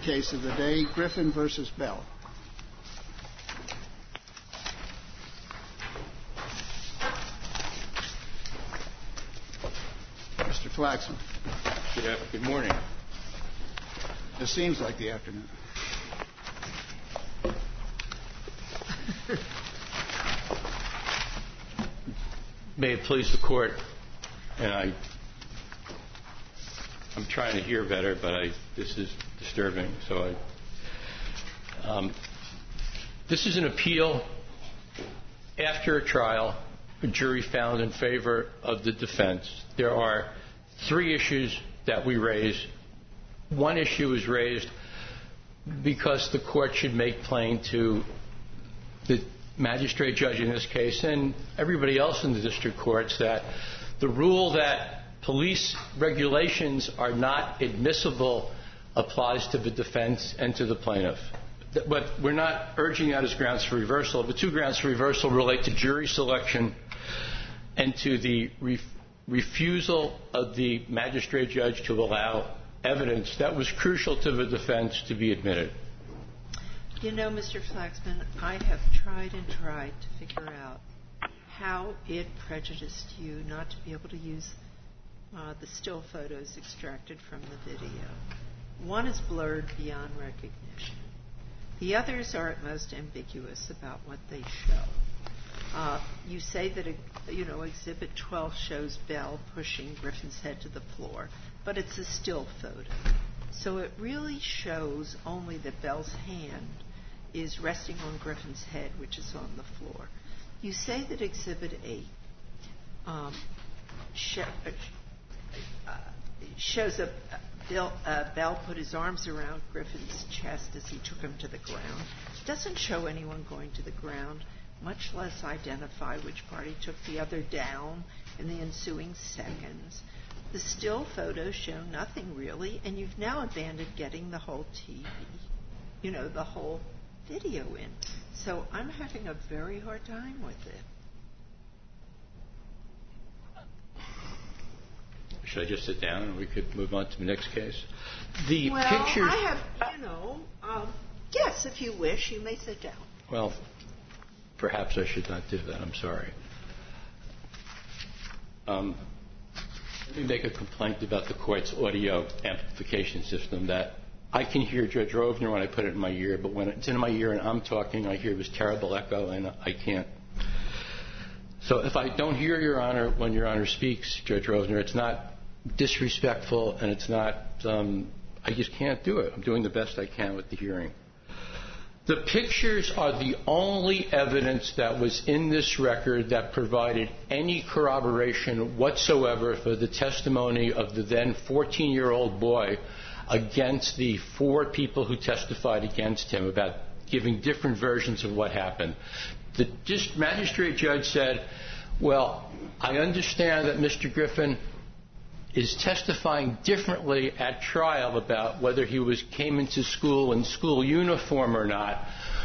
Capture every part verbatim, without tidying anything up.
case of the day, Griffin versus Bell. Mister Flaxman. Good, good morning. It seems like the afternoon. May it please the court, and I, I'm trying to hear better, but I, this is disturbing. So I, um, this is an appeal after a trial. A jury found in favor of the defense. There are three issues that we raise. One issue is raised because the court should make plain to the magistrate judge in this case and everybody else in the district courts that the rule that police regulations are not admissible applies to the defense and to the plaintiff. But we're not urging that as grounds for reversal. The two grounds for reversal relate to jury selection and to the ref- refusal of the magistrate judge to allow evidence that was crucial to the defense to be admitted. You know, Mister Flaxman, I have tried and tried to figure out how it prejudiced you not to be able to use uh, the still photos extracted from the video. One is blurred beyond recognition. The others are at most ambiguous about what they show. Uh, you say that, you know, Exhibit twelve shows Bell pushing Griffin's head to the floor, but it's a still photo. So it really shows only that Bell's hand is resting on Griffin's head, which is on the floor. You say that Exhibit eight um, sh- uh, shows a, Bill, uh, Bell put his arms around Griffin's chest as he took him to the ground. It doesn't show anyone going to the ground, much less identify which party took the other down in the ensuing seconds. The still photos show nothing really, and you've now abandoned getting the whole T V, you know, the whole video in. So I'm having a very hard time with it. Should I just sit down and we could move on to the next case? The well, pictures. I have, you know, um, yes, if you wish, you may sit down. Well, perhaps I should not do that. I'm sorry. Um, let me make a complaint about the court's audio amplification system that I can hear Judge Rovner when I put it in my ear, but when it's in my ear and I'm talking, I hear this terrible echo and I can't. So if I don't hear Your Honor when Your Honor speaks, Judge Rovner, it's not disrespectful and it's not, um, I just can't do it. I'm doing the best I can with the hearing. The pictures are the only evidence that was in this record that provided any corroboration whatsoever for the testimony of the then fourteen-year-old boy against the four people who testified against him about giving different versions of what happened. The magistrate judge said, well, I understand that Mister Griffin is testifying differently at trial about whether he was came into school in school uniform or not.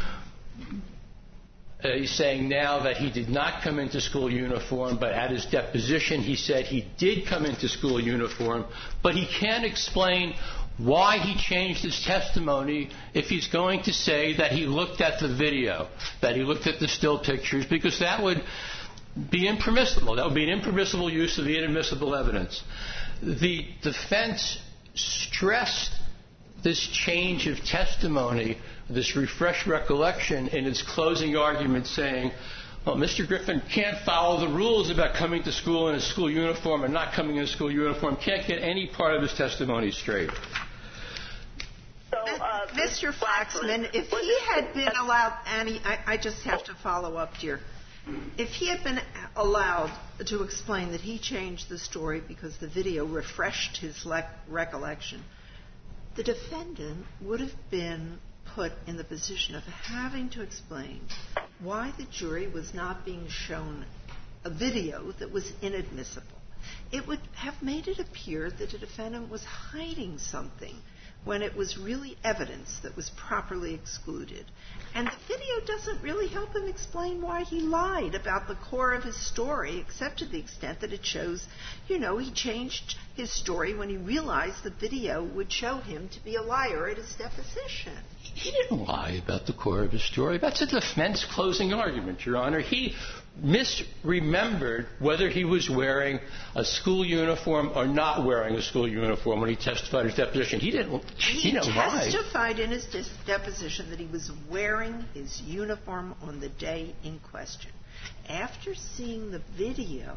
Uh, he's saying now that he did not come into school uniform, but at his deposition he said he did come into school uniform, but he can't explain why he changed his testimony if he's going to say that he looked at the video, that he looked at the still pictures, because that would be impermissible. That would be an impermissible use of the inadmissible evidence. The defense stressed this change of testimony, this refreshed recollection in its closing argument, saying, well, Mister Griffin can't follow the rules about coming to school in a school uniform and not coming in a school uniform, can't get any part of his testimony straight. So, uh, Mister Flaxman, if he had been allowed, Annie, I, I just have to follow up here. If he had been allowed to explain that he changed the story because the video refreshed his le- recollection, the defendant would have been put in the position of having to explain why the jury was not being shown a video that was inadmissible. It would have made it appear that the defendant was hiding something when it was really evidence that was properly excluded. And the video doesn't really help him explain why he lied about the core of his story, except to the extent that it shows, you know, he changed his story when he realized the video would show him to be a liar at his deposition. He didn't lie about the core of his story. That's a defense closing argument, Your Honor. He misremembered whether he was wearing a school uniform or not wearing a school uniform when he testified in his deposition. He didn't, he didn't lie. He testified in his dis- deposition that he was wearing his uniform on the day in question. After seeing the video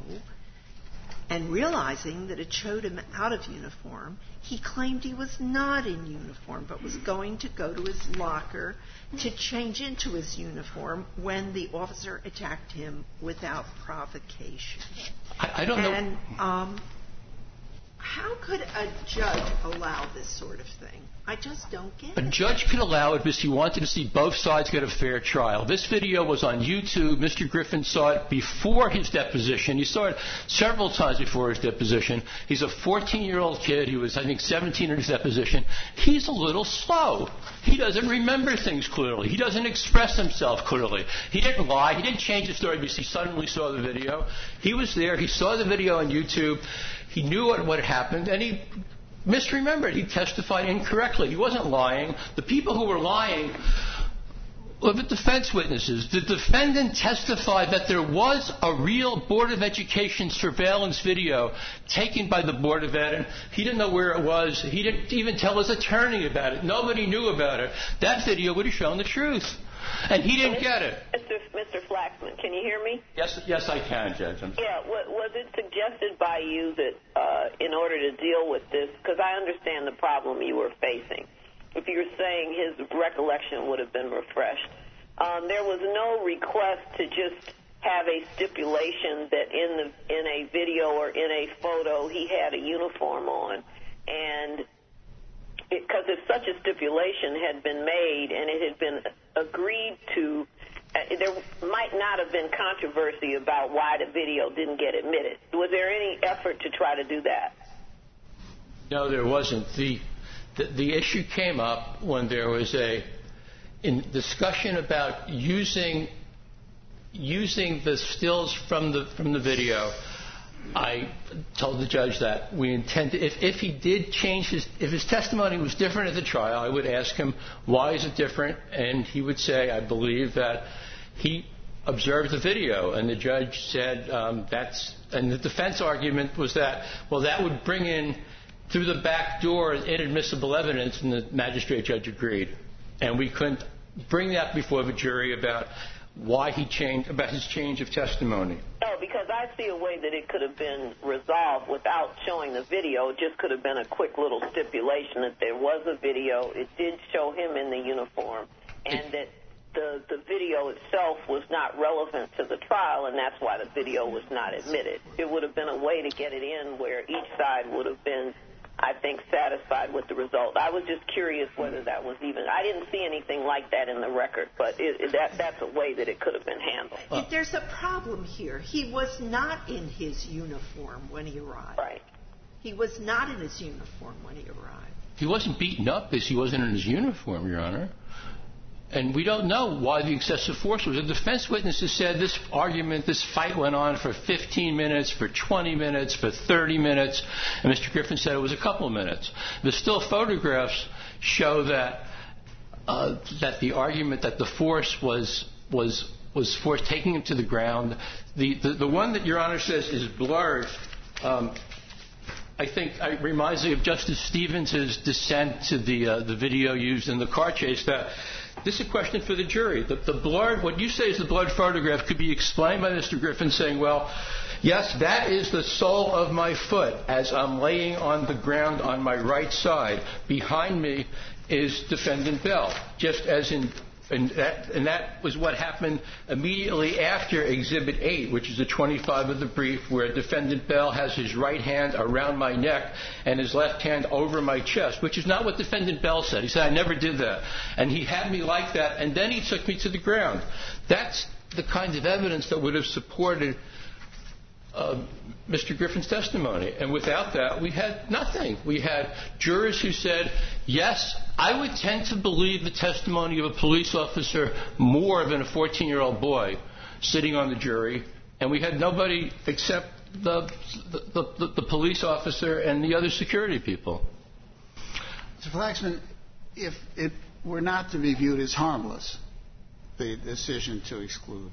and realizing that it showed him out of uniform, he claimed he was not in uniform but was going to go to his locker to change into his uniform when the officer attacked him without provocation. I, I don't and, know. And um, how could a judge allow this sort of thing? I just don't get A it. judge could allow it because he wanted to see both sides get a fair trial. This video was on YouTube. Mister Griffin saw it before his deposition. He saw it several times before his deposition. He's a fourteen-year-old kid. He was, I think, seventeen in his deposition. He's a little slow. He doesn't remember things clearly. He doesn't express himself clearly. He didn't lie. He didn't change the story because he suddenly saw the video. He was there. He saw the video on YouTube. He knew what, what happened, and he misremembered. He testified incorrectly. He wasn't lying. The people who were lying were the defense witnesses. The defendant testified that there was a real Board of Education surveillance video taken by the Board of Ed, and he didn't know where it was. He didn't even tell his attorney about it. Nobody knew about it. That video would have shown the truth. And he didn't get it. Mister Mister Flaxman, can you hear me? Yes, yes, I can, Judge. I'm Yeah, w- was it suggested by you that uh, in order to deal with this, because I understand the problem you were facing, if you were saying his recollection would have been refreshed, um, there was no request to just have a stipulation that in the in a video or in a photo he had a uniform on, and because if such a stipulation had been made and it had been agreed to, uh, there might not have been controversy about why the video didn't get admitted. Was there any effort to try to do that? No, there wasn't. The, the the issue came up when there was a in discussion about using using the stills from the from the video. I told the judge that we intend to, if, if he did change his, if his testimony was different at the trial, I would ask him, why is it different? And he would say, I believe that he observed the video. And the judge said, um, that's, and the defense argument was that, well, that would bring in through the back door inadmissible evidence, and the magistrate judge agreed. And we couldn't bring that before the jury about why he changed, about his change of testimony. No, because I see a way that it could have been resolved without showing the video. It just could have been a quick little stipulation that there was a video, it did show him in the uniform, and that the, the video itself was not relevant to the trial, and that's why the video was not admitted. It would have been a way to get it in where each side would have been, I think, satisfied with the result. I was just curious whether that was even, I didn't see anything like that in the record, but it, it, that that's a way that it could have been handled. If there's a problem here. He was not in his uniform when he arrived. Right. He was not in his uniform when he arrived. He wasn't beaten up because he wasn't in his uniform, Your Honor. And we don't know why the excessive force was. The defense witnesses said this argument, this fight went on for fifteen minutes, for twenty minutes, for thirty minutes, and Mister Griffin said it was a couple of minutes. The still photographs show that uh, that the argument that the force was was was force taking him to the ground. The the, the one that Your Honor says is blurred. Um, I think it reminds me of Justice Stevens' dissent to the uh, the video used in the car chase. That this is a question for the jury. The, the blurred, what you say is the blurred photograph, could be explained by Mister Griffin saying, "Well, yes, that is the sole of my foot as I'm laying on the ground on my right side. Behind me is Defendant Bell," just as in. And that, and that was what happened immediately after Exhibit eight, which is the twenty-five of the brief, where Defendant Bell has his right hand around my neck and his left hand over my chest, which is not what Defendant Bell said. He said, "I never did that." And he had me like that, and then he took me to the ground. That's the kind of evidence that would have supported uh, Mister Griffin's testimony. And without that, we had nothing. We had jurors who said, yes, I would tend to believe the testimony of a police officer more than a fourteen-year-old boy sitting on the jury. And we had nobody except the, the, the, the police officer and the other security people. Mister Flaxman, if it were not to be viewed as harmless, the decision to exclude,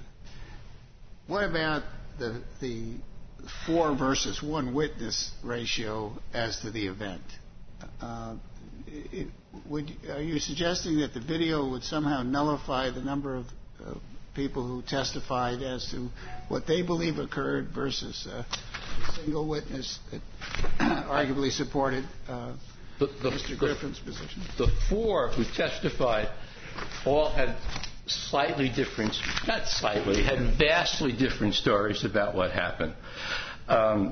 what about the the four versus one witness ratio as to the event? Uh, it, would, are you suggesting that the video would somehow nullify the number of uh, people who testified as to what they believe occurred versus uh, a single witness that arguably supported uh, the, the, Mister Griffin's position? The four who testified all had slightly different, not slightly, had vastly different stories about what happened. Um,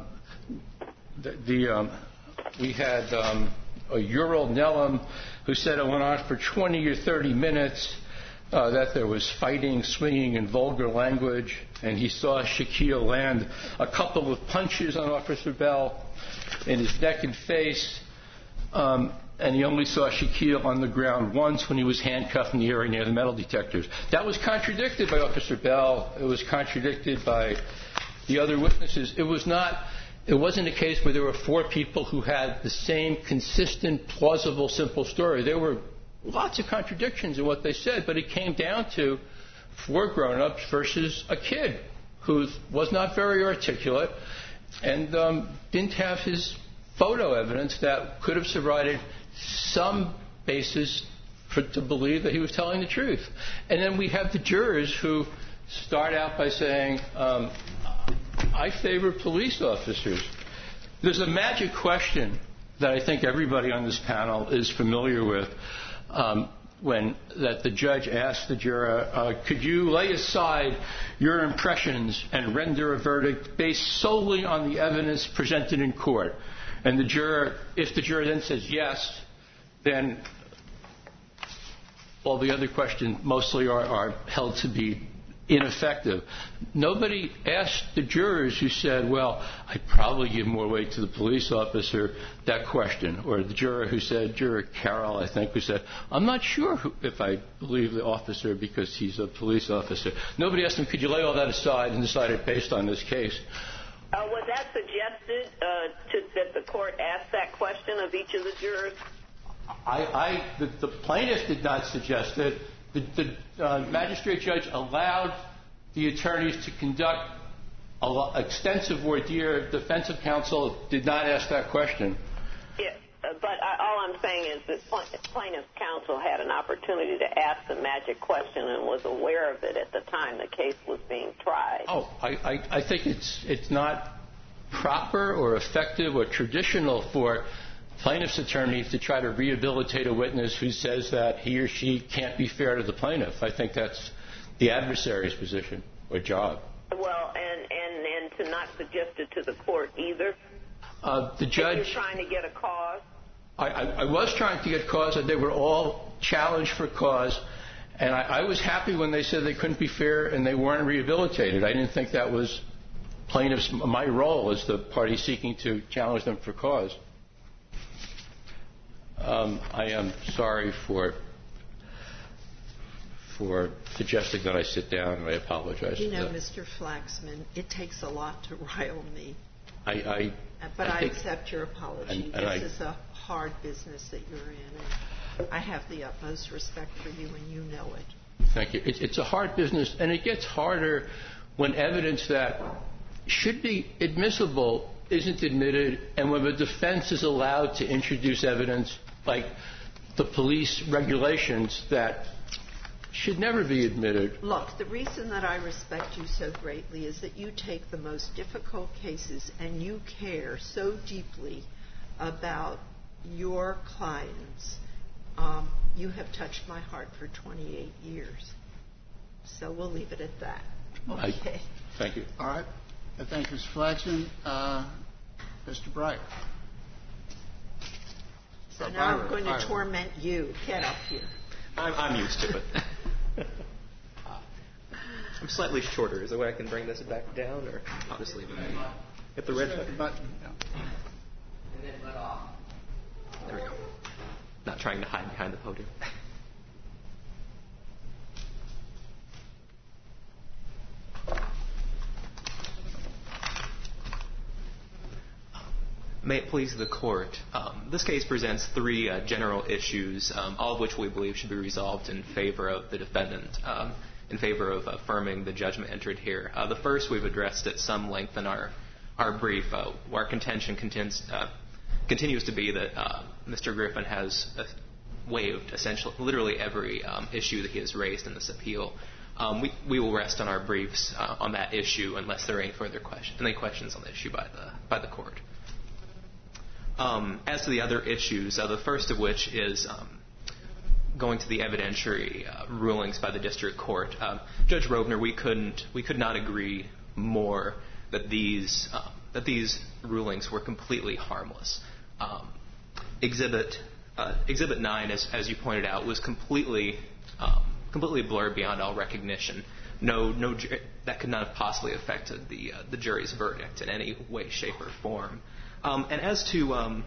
the, the um, we had um, a Ural Nellam who said it went on for twenty or thirty minutes, uh, that there was fighting, swinging, and vulgar language, and he saw Shaquille land a couple of punches on Officer Bell in his neck and face. Um, and he only saw Shaquille on the ground once when he was handcuffed in the area near the metal detectors. That was contradicted by Officer Bell. It was contradicted by the other witnesses. It was not. It wasn't a case where there were four people who had the same consistent, plausible, simple story. There were lots of contradictions in what they said, but it came down to four grown-ups versus a kid who was not very articulate and um, didn't have his photo evidence that could have provided some basis for, to believe that he was telling the truth. And then we have the jurors who start out by saying, um, I favor police officers. There's a magic question that I think everybody on this panel is familiar with, um, when that the judge asked the juror, uh, could you lay aside your impressions and render a verdict based solely on the evidence presented in court? And the juror, if the juror then says yes, then all the other questions mostly are, are held to be ineffective. Nobody asked the jurors who said, well, I'd probably give more weight to the police officer, that question. Or the juror who said, Juror Carroll, I think, who said, I'm not sure who, if I believe the officer because he's a police officer. Nobody asked him, could you lay all that aside and decide it based on this case? Uh, was that suggested uh, to, that the court ask that question of each of the jurors? I, I the, the plaintiff did not suggest it. The, the uh, magistrate judge allowed the attorneys to conduct an extensive voir dire. Defensive counsel did not ask that question. Yeah, uh, but I, all I'm saying is that plaintiff's counsel had an opportunity to ask the magic question and was aware of it at the time the case was being tried. Oh, I, I, I think it's it's not proper or effective or traditional for plaintiff's attorneys to try to rehabilitate a witness who says that he or she can't be fair to the plaintiff. I think that's the adversary's position or job. Well, and, and, and to not suggest it to the court either? Uh, the judge... You're trying to get a cause? I, I, I was trying to get cause, and they were all challenged for cause. And I, I was happy when they said they couldn't be fair and they weren't rehabilitated. I didn't think that was plaintiff's, my role as the party seeking to challenge them for cause. Um, I am sorry for for suggesting that I sit down, and I apologize. You for know, that. Mister Flaxman, it takes a lot to rile me. I, I but I, I think, accept your apology. And, and this I, is a hard business that you're in, and I have the utmost respect for you, and you know it. Thank you. It, it's a hard business, and it gets harder when evidence that should be admissible isn't admitted, and when the defense is allowed to introduce evidence like the police regulations that should never be admitted. Look, the reason that I respect you so greatly is that you take the most difficult cases and you care so deeply about your clients. Um, you have touched my heart for twenty-eight years. So we'll leave it at that. Okay. I, thank you. All right. Thank you, Mister Flaxman. Uh, Mister Breyer. So now I'm going to torment you. Get up here. I'm, I'm used to it. I'm slightly shorter. Is there a way I can bring this back down, or I'll just leave it? Hit the red button. button. Yeah. And then let off. There we go. Not trying to hide behind the podium. May it please the Court. Um, this case presents three uh, general issues, um, all of which we believe should be resolved in favor of the defendant, um, in favor of affirming the judgment entered here. Uh, the first we've addressed at some length in our, our brief. Uh, our contention contends, uh, continues to be that uh, Mister Griffin has uh, waived essentially, literally every um, issue that he has raised in this appeal. Um, we, we will rest on our briefs uh, on that issue unless there are any further questions, any questions on the issue by the by the Court. Um, as to the other issues, uh, the first of which is um, going to the evidentiary uh, rulings by the district court. Uh, Judge Rovner, we couldn't, we could not agree more that these uh, that these rulings were completely harmless. Um, exhibit uh, Exhibit nine, as as you pointed out, was completely um, completely blurred beyond all recognition. No, no, that could not have possibly affected the uh, the jury's verdict in any way, shape, or form. Um, and as to um,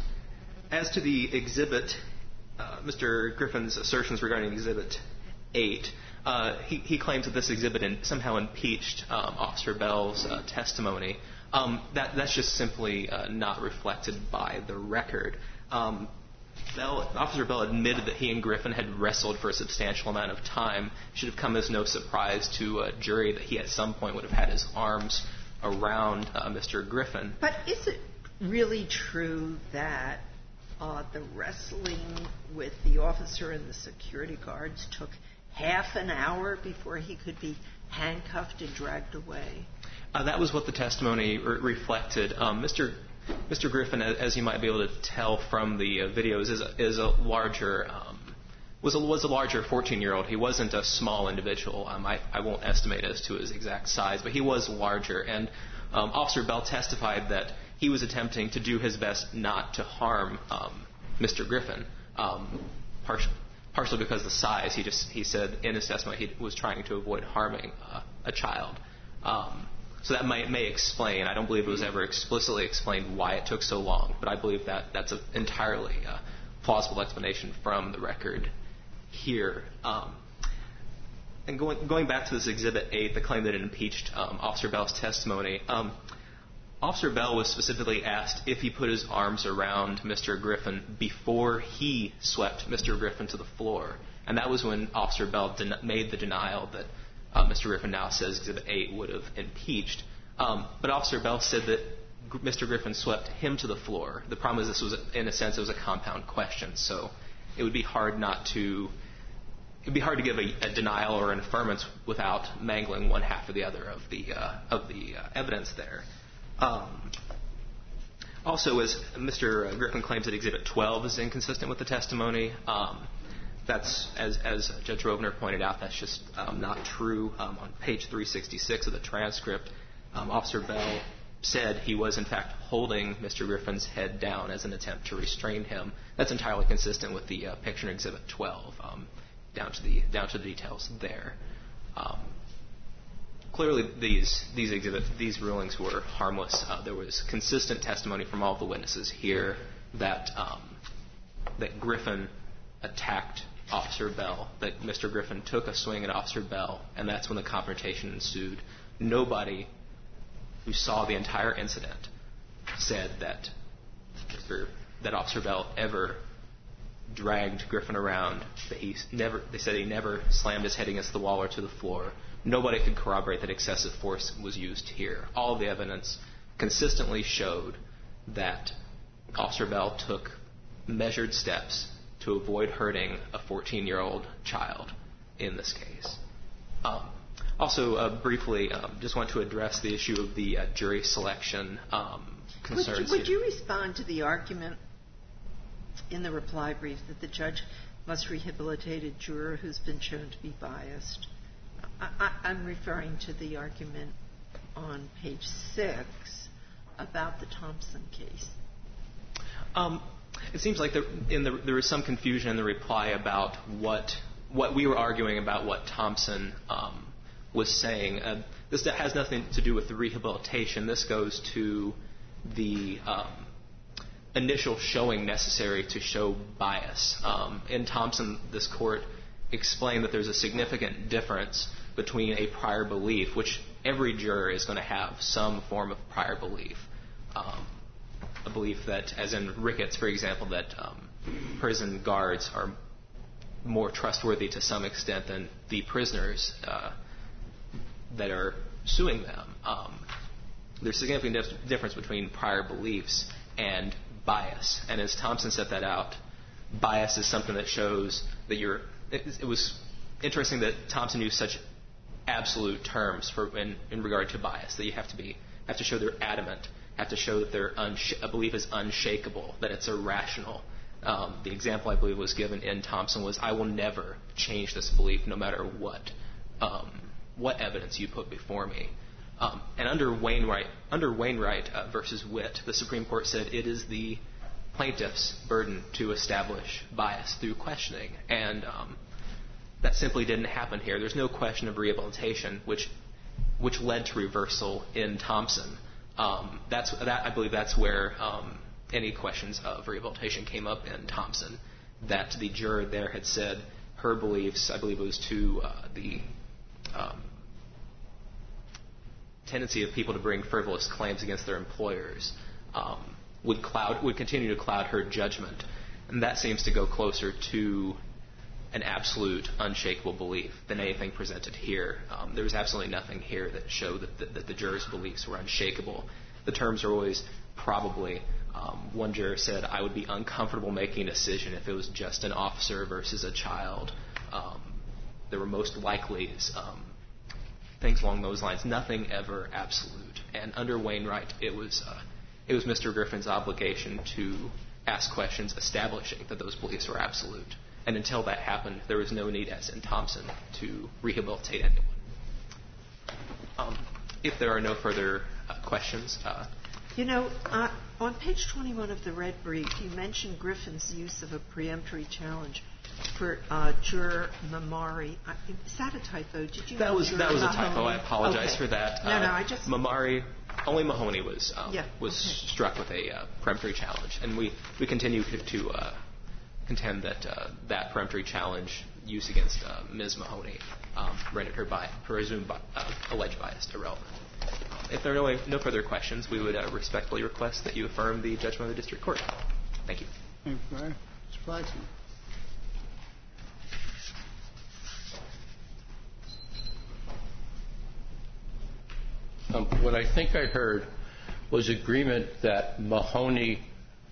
as to the exhibit, uh, Mister Griffin's assertions regarding Exhibit eight, uh, he, he claims that this exhibit in, somehow impeached um, Officer Bell's uh, testimony. Um, that that's just simply uh, not reflected by the record. Um, Bell, Officer Bell admitted that he and Griffin had wrestled for a substantial amount of time. It should have come as no surprise to a jury that he at some point would have had his arms around uh, Mister Griffin. But is it really true that uh, the wrestling with the officer and the security guards took half an hour before he could be handcuffed and dragged away? Uh, that was what the testimony re- reflected. Um, Mister Mister Griffin, as you might be able to tell from the uh, videos, is a, is a larger um, was a, was a larger fourteen-year-old. He wasn't a small individual. Um, I, I won't estimate as to his exact size, but he was larger. And um, Officer Bell testified that he was attempting to do his best not to harm um, Mister Griffin, um, partially, partially because of the size. He just he said in his testimony he was trying to avoid harming uh, a child. Um, so that may, may explain. I don't believe it was ever explicitly explained why it took so long, but I believe that that's an entirely uh, plausible explanation from the record here. Um, and going going back to this Exhibit eight, the claim that it impeached um, Officer Bell's testimony. Um, Officer Bell was specifically asked if he put his arms around Mister Griffin before he swept Mister Griffin to the floor. And that was when Officer Bell den- made the denial that uh, Mister Griffin now says Exhibit eight would have impeached. Um, but Officer Bell said that G- Mister Griffin swept him to the floor. The problem is this was, in a sense, it was a compound question. So it would be hard not to, it would be hard to give a, a denial or an affirmance without mangling one half or the other of the, uh, of the uh, evidence there. Um, also, as Mister Griffin claims that Exhibit twelve is inconsistent with the testimony, um, that's, as, as Judge Rovner pointed out, that's just um, not true. Um, on page three sixty-six of the transcript, um, Officer Bell said he was, in fact, holding Mister Griffin's head down as an attempt to restrain him. That's entirely consistent with the uh, picture in Exhibit twelve, um, down to the down to the details there. Um, Clearly, these these exhibit these rulings were harmless. Uh, there was consistent testimony from all of the witnesses here that um, that Griffin attacked Officer Bell, that Mister Griffin took a swing at Officer Bell, and that's when the confrontation ensued. Nobody who saw the entire incident said that Mister that Officer Bell ever dragged Griffin around. That he never. They said he never slammed his head against the wall or to the floor. Nobody could corroborate that excessive force was used here. All of the evidence consistently showed that Officer Bell took measured steps to avoid hurting a fourteen-year-old child in this case. Um, also, uh, briefly, um, just want to address the issue of the uh, jury selection um, concerns. Would you, would you respond to the argument in the reply brief that the judge must rehabilitate a juror who's been shown to be biased? I, I'm referring to the argument on page six about the Thompson case. Um, it seems like there, in the, there was some confusion in the reply about what what we were arguing about what Thompson um, was saying. Uh, this has nothing to do with the rehabilitation. This goes to the um, initial showing necessary to show bias. Um, in Thompson, this court explained that there's a significant difference between a prior belief, which every juror is going to have some form of prior belief. Um, a belief that, as in Ricketts, for example, that um, prison guards are more trustworthy to some extent than the prisoners uh, that are suing them. Um, there's a significant dif- difference between prior beliefs and bias. And as Thompson set that out, bias is something that shows that you're... It, it was interesting that Thompson used such absolute terms for in, in regard to bias, that you have to be have to show they're adamant, have to show that their unsh- a belief is unshakable, that it's irrational. Um, the example I believe was given in Thompson was, I will never change this belief no matter what um, what evidence you put before me. Um, and under Wainwright, under Wainwright uh, versus Witt, the Supreme Court said it is the plaintiff's burden to establish bias through questioning, and um, that simply didn't happen here. There's no question of rehabilitation, which which led to reversal in Thompson. Um, that's that I believe that's where um, any questions of rehabilitation came up in Thompson. That the juror there had said her beliefs, I believe it was to uh, the um, tendency of people to bring frivolous claims against their employers, um, would cloud would continue to cloud her judgment, and that seems to go closer to an absolute, unshakable belief than anything presented here. Um, there was absolutely nothing here that showed that the, that the jurors' beliefs were unshakable. The terms are always probably. Um, one juror said, I would be uncomfortable making a decision if it was just an officer versus a child. Um, there were most likely um, things along those lines. Nothing ever absolute. And under Wainwright, it was uh, it was Mister Griffin's obligation to ask questions establishing that those beliefs were absolute. And until that happened, there was no need, as in Thompson, to rehabilitate anyone. Um, if there are no further uh, questions. Uh, you know, uh, on page twenty-one of the red brief, you mentioned Griffin's use of a preemptory challenge for uh, juror Mamari. Uh, is that a typo? Did you? That was that was a Mahoney? typo. I apologize okay. for that. No, uh, no, I just Mamari. Only Mahoney was um, yeah, was okay. struck with a uh, peremptory challenge, and we we continue to. to uh, contend that uh, that peremptory challenge use against uh, Miz Mahoney um, rendered her, bi- her presumed bi- uh, alleged bias irrelevant. Um, if there are no, no further questions, we would uh, respectfully request that you affirm the judgment of the district court. Thank you. Thank you, Mister Flaxman. Um, what I think I heard was agreement that Mahoney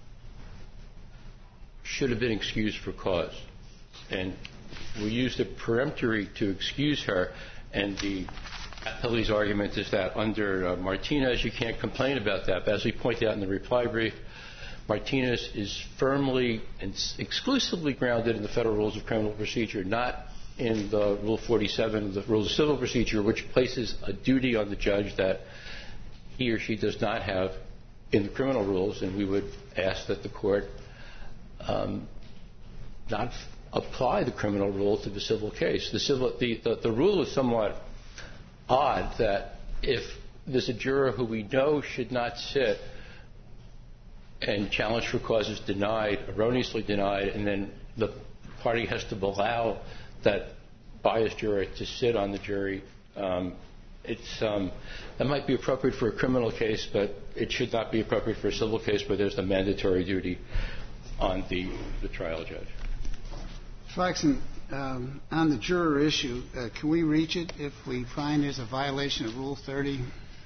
should have been excused for cause. And we used a peremptory to excuse her, and the appellee's argument is that under uh, Martinez, you can't complain about that. But as we pointed out in the reply brief, Martinez is firmly and exclusively grounded in the Federal Rules of Criminal Procedure, not in the Rule forty-seven of the Rules of Civil Procedure, which places a duty on the judge that he or she does not have in the criminal rules, and we would ask that the court Um, not f- apply the criminal rule to the civil case. The, civil, the, the, the rule is somewhat odd that if there's a juror who we know should not sit and challenge for cause is denied, erroneously denied, and then the party has to allow that biased juror to sit on the jury, um, it's, um, that might be appropriate for a criminal case, but it should not be appropriate for a civil case where there's a mandatory duty on the, the trial judge. Flaxman, um, on the juror issue, uh, can we reach it if we find there's a violation of Rule thirty?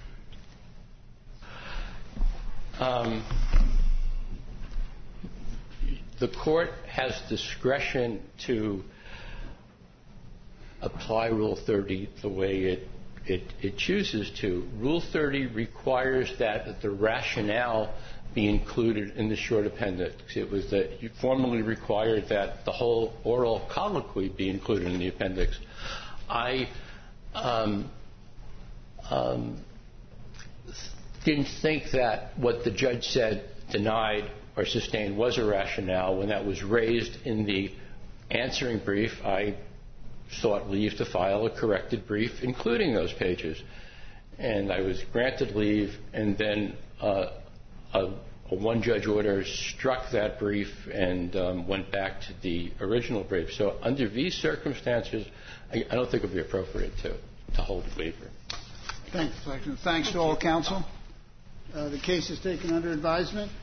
Um, the court has discretion to apply Rule thirty the way it, it, it chooses to. Rule thirty requires that the rationale be included in the short appendix. It was that you formally required that the whole oral colloquy be included in the appendix. I um, um, didn't think that what the judge said, denied or sustained, was a rationale. When that was raised in the answering brief, I sought leave to file a corrected brief, including those pages. And I was granted leave, and then uh, a, a one-judge order struck that brief and um, went back to the original brief. So under these circumstances, I, I don't think it would be appropriate to, to hold a waiver. Thanks, Thanks to all counsel. Uh, the case is taken under advisement.